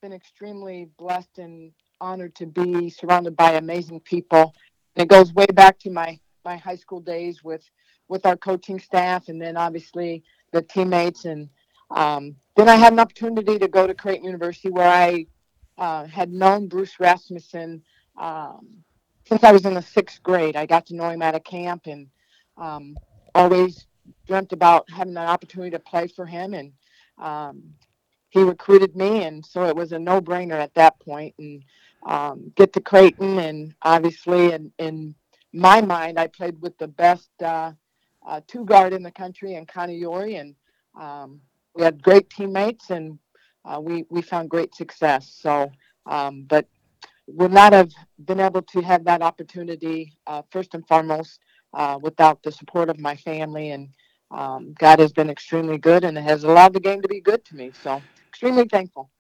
been extremely blessed and honored to be surrounded by amazing people. And it goes way back to my high school days with our coaching staff, and then obviously the teammates. And then I had an opportunity to go to Creighton University, where I had known Bruce Rasmussen since I was in the sixth grade. I got to know him at a camp, and um, always dreamt about having an opportunity to play for him. And um, he recruited me, and so it was a no-brainer at that point. And get to Creighton, and obviously, in my mind, I played with the best two guard in the country, in Connie Yori, and we had great teammates, and we found great success. So, but would not have been able to have that opportunity first and foremost without the support of my family. And God has been extremely good and has allowed the game to be good to me. So extremely thankful.